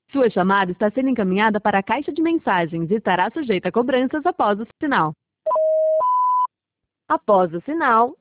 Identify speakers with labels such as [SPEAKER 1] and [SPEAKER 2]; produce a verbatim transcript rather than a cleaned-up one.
[SPEAKER 1] Sua chamada está sendo encaminhada para a caixa de mensagens e estará sujeita a cobranças após o sinal. Após o sinal,